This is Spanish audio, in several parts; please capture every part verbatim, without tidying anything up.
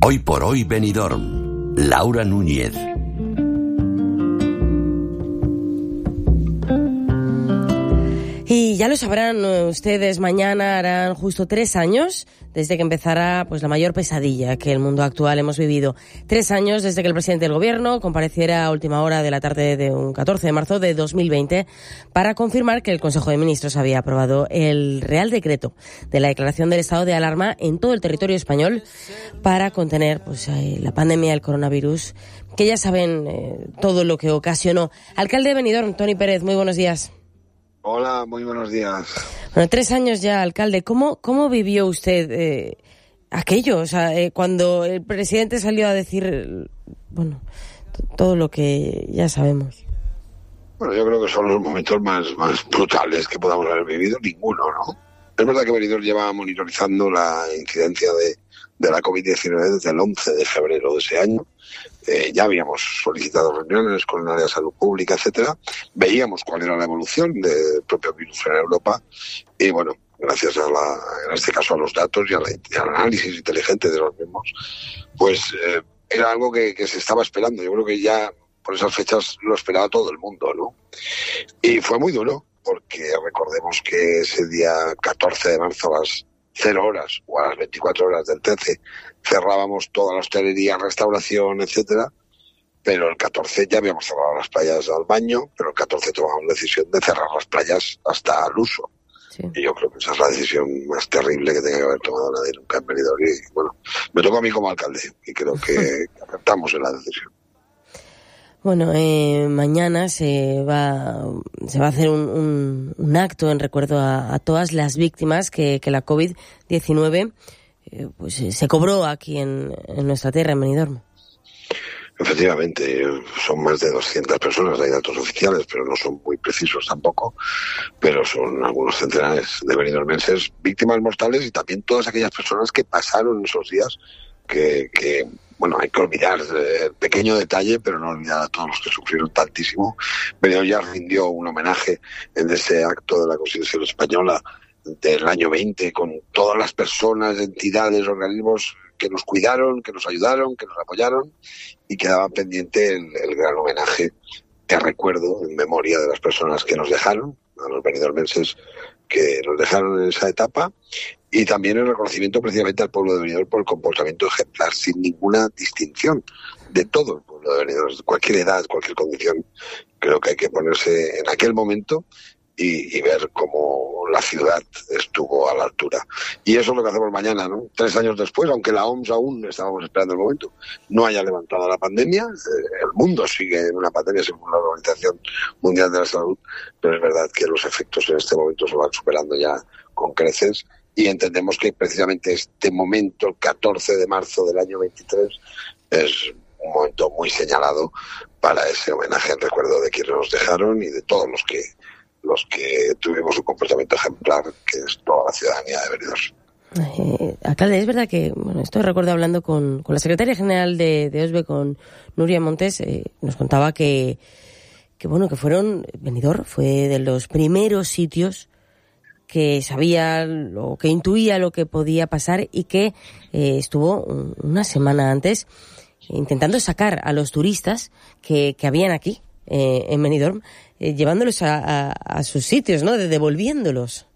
Hoy por hoy Benidorm. Laura Núñez. Y ya lo sabrán ustedes, mañana harán justo tres años desde que empezara pues la mayor pesadilla que el mundo actual hemos vivido. Tres años desde que el presidente del gobierno compareciera a última hora de la tarde de un catorce de marzo de dos mil veinte para confirmar que el Consejo de Ministros había aprobado el Real Decreto de la declaración del estado de alarma en todo el territorio español para contener pues la pandemia del coronavirus, que ya saben eh, todo lo que ocasionó. Alcalde de Benidorm, Toni Pérez, muy buenos días. Hola, muy buenos días. Bueno, tres años ya, alcalde. ¿Cómo, cómo vivió usted eh, aquello? O sea, eh, cuando el presidente salió a decir, bueno, t- todo lo que ya sabemos. Bueno, yo creo que son los momentos más, más brutales que podamos haber vivido. Ninguno, ¿no? Es verdad que Benidorm lleva monitorizando la incidencia de, de la covid diecinueve desde el once de febrero de ese año. Eh, ya habíamos solicitado reuniones con el área de salud pública, etcétera. Veíamos cuál era la evolución del propio virus en Europa y, bueno, gracias a la, en este caso a los datos y, a la, y al análisis inteligente de los mismos, pues eh, era algo que, que se estaba esperando. Yo creo que ya por esas fechas lo esperaba todo el mundo, ¿no? Y fue muy duro, porque recordemos que ese día catorce de marzo a las cero horas o a las veinticuatro horas del trece cerrábamos toda la hostelería, restauración, etcétera, pero el catorce ya habíamos cerrado las playas al baño, pero el catorce tomamos la decisión de cerrar las playas hasta al uso. Sí. Y yo creo que esa es la decisión más terrible que tenga que haber tomado nadie nunca en Benidorm. Y bueno, me tocó a mí como alcalde y creo que aceptamos en la decisión. Bueno, eh, mañana se va se va a hacer un, un, un acto en recuerdo a, a todas las víctimas que, que la covid diecinueve eh, pues se cobró aquí en, en nuestra tierra, en Benidorm. Efectivamente, son más de doscientas personas, hay datos oficiales, pero no son muy precisos tampoco, pero son algunos centenares de benidormenses víctimas mortales y también todas aquellas personas que pasaron esos días que... que bueno, hay que olvidar el pequeño detalle, pero no olvidar a todos los que sufrieron tantísimo. Benidorm ya rindió un homenaje en ese acto de la Constitución Española del año veinte, con todas las personas, entidades, organismos que nos cuidaron, que nos ayudaron, que nos apoyaron, y quedaba pendiente el, el gran homenaje de recuerdo en memoria de las personas que nos dejaron, a los benidormenses que nos dejaron en esa etapa, y también el reconocimiento precisamente al pueblo de Benidorm por el comportamiento ejemplar, sin ninguna distinción de todo el pueblo de Benidorm, cualquier edad, cualquier condición. Creo que hay que ponerse en aquel momento y, y ver cómo la ciudad estuvo a la altura. Y eso es lo que hacemos mañana, ¿no? Tres años después, aunque la O M S aún estábamos esperando el momento, no haya levantado la pandemia, el mundo sigue en una pandemia según la Organización Mundial de la Salud, pero es verdad que los efectos en este momento se van superando ya con creces. Y entendemos que precisamente este momento, el catorce de marzo del año veintitrés, es un momento muy señalado para ese homenaje en recuerdo de quienes nos dejaron y de todos los que los que tuvimos un comportamiento ejemplar, que es toda la ciudadanía de Benidorm. Eh, alcalde, es verdad que, bueno, esto recuerdo hablando con, con la secretaria general de, de O S B E, con Nuria Montes, eh, nos contaba que, que, bueno, que fueron, Benidorm fue de los primeros sitios que sabía o que intuía lo que podía pasar y que eh, estuvo un, una semana antes intentando sacar a los turistas que, que habían aquí eh, en Benidorm, eh, llevándolos a, a, a sus sitios, ¿no? De, devolviéndolos.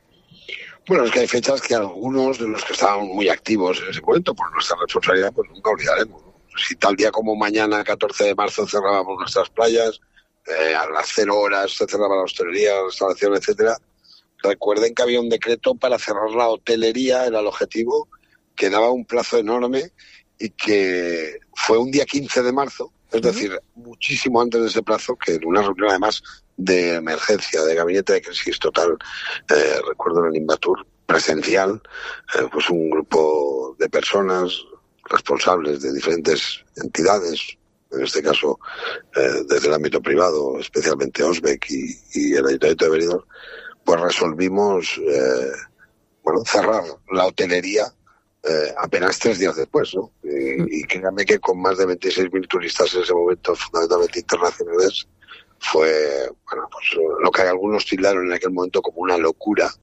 Bueno, es que hay fechas que algunos de los que estaban muy activos en ese momento, por nuestra responsabilidad, pues nunca olvidaremos, ¿no? Si tal día como mañana, catorce de marzo, cerrábamos nuestras playas, eh, a las cero horas se cerraba la hostelería, la restauración, etcétera. Recuerden que había un decreto para cerrar la hotelería, era el objetivo, que daba un plazo enorme y que fue un día quince de marzo, es decir, uh-huh. muchísimo antes de ese plazo, que en una reunión además de emergencia, de gabinete de crisis total, eh, recuerdo en el Invatur presencial, eh, pues un grupo de personas responsables de diferentes entidades, en este caso eh, desde el ámbito privado, especialmente O S B E C y, y el Ayuntamiento de Benidorm, pues resolvimos eh, bueno, cerrar la hotelería eh, apenas tres días después, ¿no? Y, y créanme que con más de veintiséis mil turistas en ese momento, fundamentalmente internacionales, fue bueno, pues lo que algunos tildaron en aquel momento como una locura,